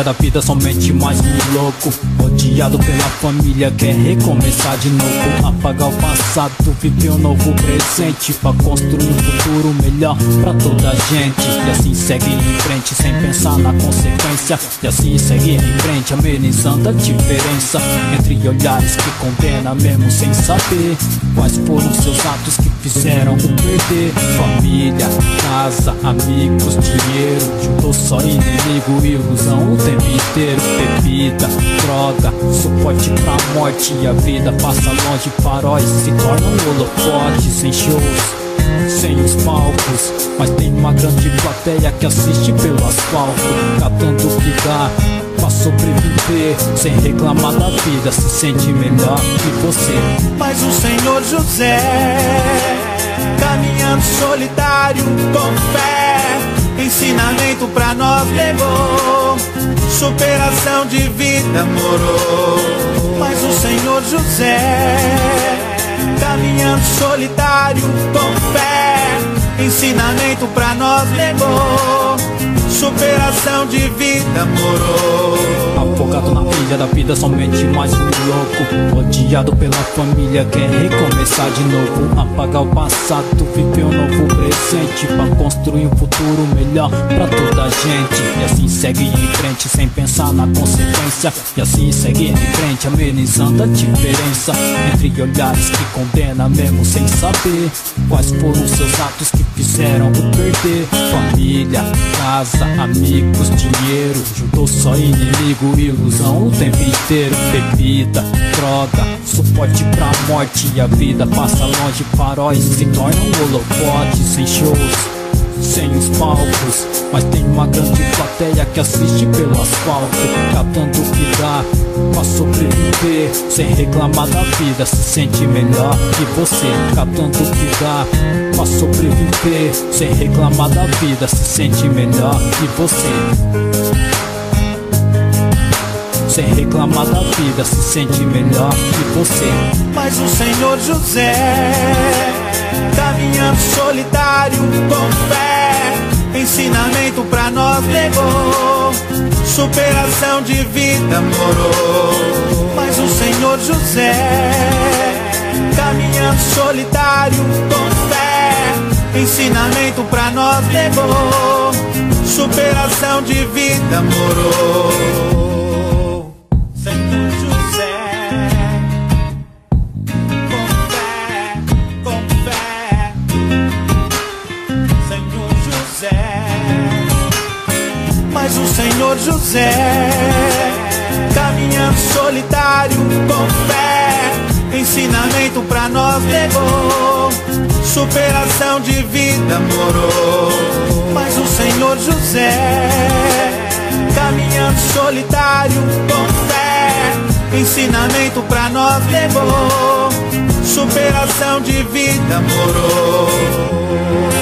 trilha da vida, somente mais um louco. Odiado pela família, quer recomeçar de novo. Apagar o passado, viver um novo presente, pra construir um futuro melhor pra toda a gente. E assim seguir em frente, sem pensar na consequência. E assim seguir em frente, amenizando a diferença entre olhares que condena mesmo sem saber quais foram seus atos que fizeram o perder. Família, casa, amigos, dinheiro, juntou só inimigo, ilusão o tempo inteiro. Bebida, droga, suporte pra morte. E a vida passa longe, faróis se tornam holofotes. Sem shows, sem os palcos, mas tem uma grande plateia que assiste pelo asfalto, catando o que dá pra sobreviver, sem reclamar da vida, se sente melhor que você. Mas o Senhor José, caminhando solitário com fé, ensinamento pra nós levou, superação de vida morou. Mas o Senhor José, caminhando solitário com fé, ensinamento pra nós levou, superação de vida morou. Afogado na pilha da vida, somente mais um louco. Odiado pela família, quer recomeçar de novo. Apagar o passado, viver um novo presente, pra construir um futuro melhor pra toda a gente. E assim segue em frente, sem pensar na consequência. E assim segue em frente, amenizando a diferença entre olhares que condena mesmo sem saber quais foram seus atos que fizeram o perder. Família, casa, amigos, dinheiro, juntou só inimigo, ilusão o tempo inteiro. Bebida, droga, suporte pra morte. E a vida passa longe, faróis se tornam holofotes. Sem shows, sem os palcos, mas tem uma grande plateia que assiste pelo asfalto, catando o que dá pra sobreviver, sem reclamar da vida, se sente melhor que você. Catando o que dá pra sobreviver, sem reclamar da vida, se sente melhor que você. Sem reclamar da vida, se sente melhor que você. Mas o Senhor José, caminhando solitário com fé, ensinamento pra nós levou, superação de vida morou. Mas o Senhor José, caminhando solitário com fé, ensinamento pra nós levou, superação de vida morou. Senhor José, com fé, Senhor José. Mas o Senhor José, caminhando solitário com fé, ensinamento pra nós levou, superação de vida morou. Mas o Senhor José, caminhando solitário com fé, ensinamento pra nós levou, superação de vida morou.